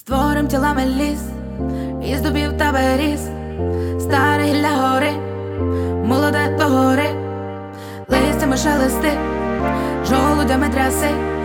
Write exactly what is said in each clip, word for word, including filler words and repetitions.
Створим тілами ліс, із дубів та беріз, старе гілля гори, молоде до гори, листями шелести, жолудями тряси,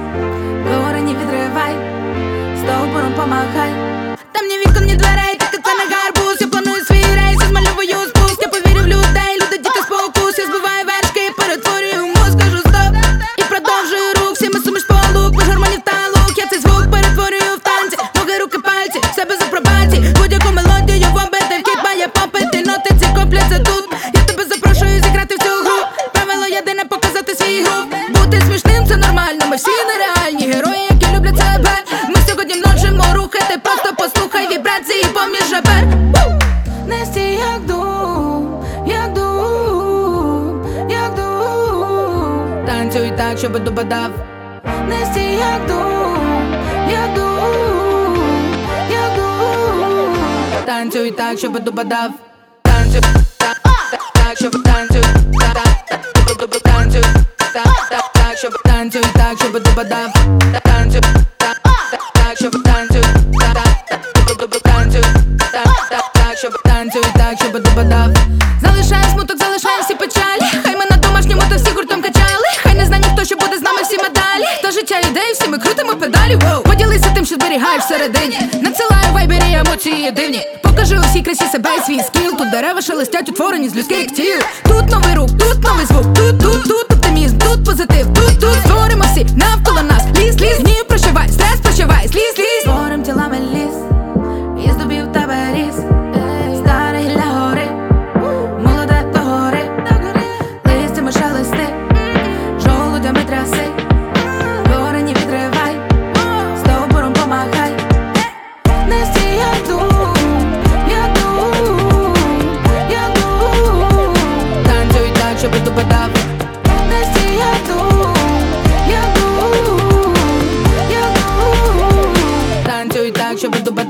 корені відривай, стовбуром помахай. Там ні вікон, ні дверей, тільки це не гарбуз. Я планую свій рейс, я змальовую спуск. Я повірю в людей, люди, діти, спокус. Я збиваю вершки, перетворюю мозк, кажу стоп і продовжую рух. Всі ми суміш полук, без гормонів та лук. Я цей звук перетворюю в танці, ноги, руки, пальці, в себе за пробаці. Будь-яку мелодію вобити, вхід має попити, ноти ці копляться тут. Я тебе запрошую зіграти в цю гру. Правило єдине — показати свій гру. Бути смішним — це нормально, ми всі нереальні герої, які люблять себе. Ми сьогодні множимо рухи, ти просто послухай вібрації поміж ребер. Не стій як дум, як дум, як дум. Танцюй так, щоб дуба дав. Не стій як дум, як дум, як дум. Танцюй так, щоб дуба дав. Танцюй так, так, так, щоб танцюй так, так, так, дуба танцюй так, так, так, щоб танцюй так, щоб дуба дав. Танцюй так, так, так, щоб танцюй так, так, дуба танцюй так, так, так, щоб танцюй так, щоб дуба дав. Залишаємо смуток, залишаємо всі печалі. Хай ми на домашньому та всі гуртом качали. Хай не знає ніхто, що буде з нами всі медалі. То життя ідеї, всі ми крутимо педалі. Поділися тим, що зберігаєш всередині. Надсилаю вайбері емоції дивні. Покажи усій красі себе і свій скіл. Тут дерева шелестять, утворені з людських тіл. Тут новий рух, тут новий звук. Тут, тут, тут оптимізм, тут позитив. Тут, тут створимо всі навколо нас. Ліс, ліс, гнів прощавай, стрес прощавай, сліз, сліз. Створим тілами ліс, із дубів та беріз, старе гілля гори, молоде до гори, листями шелести, жолудями тряси, корені відривай, стовбуром помахай. Не стій як дум, як дум, як дум. Танцюй так, щоб дуба дав. Не стій як дум, як дум, як дум. Танцюй так, щоб дуба